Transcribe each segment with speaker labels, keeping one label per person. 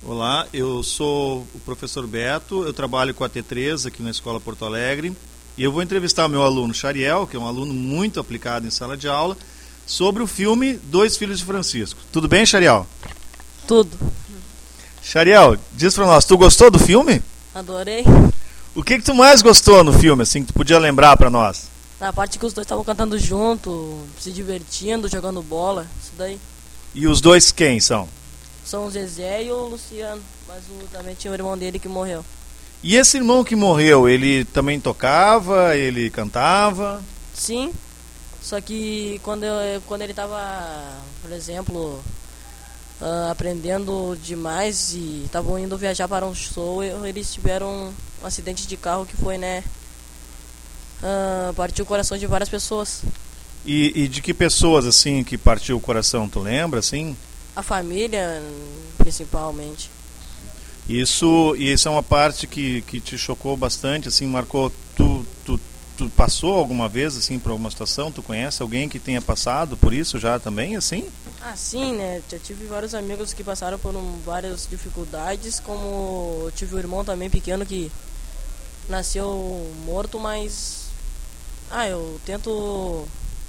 Speaker 1: Olá, eu sou o professor Beto, eu trabalho com a T3 aqui na Escola Porto Alegre e eu vou entrevistar o meu aluno Chariel, que é um aluno muito aplicado em sala de aula, sobre o filme Dois Filhos de Francisco. Tudo bem, Chariel?
Speaker 2: Tudo.
Speaker 1: Chariel, diz pra nós, tu gostou do filme?
Speaker 2: Adorei.
Speaker 1: O que tu mais gostou no filme, assim, que tu podia lembrar pra nós?
Speaker 2: Na parte que os dois estavam cantando junto, se divertindo, jogando bola, isso daí.
Speaker 1: E os dois quem são?
Speaker 2: São o Zezé e o Luciano, mas também tinha o irmão dele que morreu.
Speaker 1: E esse irmão que morreu, ele também tocava, ele cantava?
Speaker 2: Sim, só que quando ele estava, por exemplo, aprendendo demais e estavam indo viajar para um show, eles tiveram um acidente de carro que foi, partiu o coração de várias pessoas.
Speaker 1: E de que pessoas, assim, que partiu o coração, tu lembra, assim?
Speaker 2: A família, principalmente.
Speaker 1: Isso é uma parte que te chocou bastante, assim, marcou. Tu passou alguma vez, assim, por alguma situação? Tu conhece alguém que tenha passado por isso já também, assim?
Speaker 2: Ah, sim, né? Já tive vários amigos que passaram por várias dificuldades, como eu tive um irmão também pequeno que nasceu morto, mas eu tento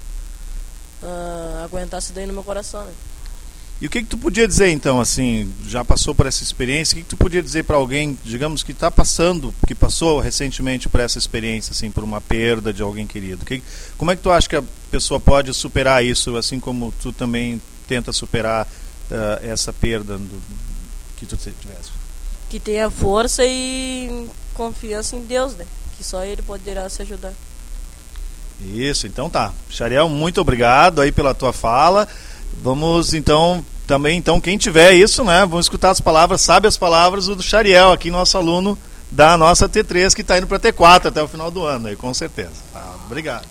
Speaker 2: aguentar isso daí no meu coração, né?
Speaker 1: E o que tu podia dizer, então, assim, já passou por essa experiência, o que tu podia dizer para alguém, digamos, que está passando, que passou recentemente por essa experiência, assim, por uma perda de alguém querido? Como é que tu acha que a pessoa pode superar isso, assim como tu também tenta superar essa perda que tu tivesse?
Speaker 2: Que tenha força e confiança em Deus, né? Que só Ele poderá se ajudar.
Speaker 1: Isso, então tá. Chariel, muito obrigado aí pela tua fala. Vamos então, também, então, quem tiver isso, né? Vamos escutar as palavras, sabe as palavras do Chariel, aqui nosso aluno da nossa T3, que está indo para T4 até o final do ano, aí, com certeza. Obrigado.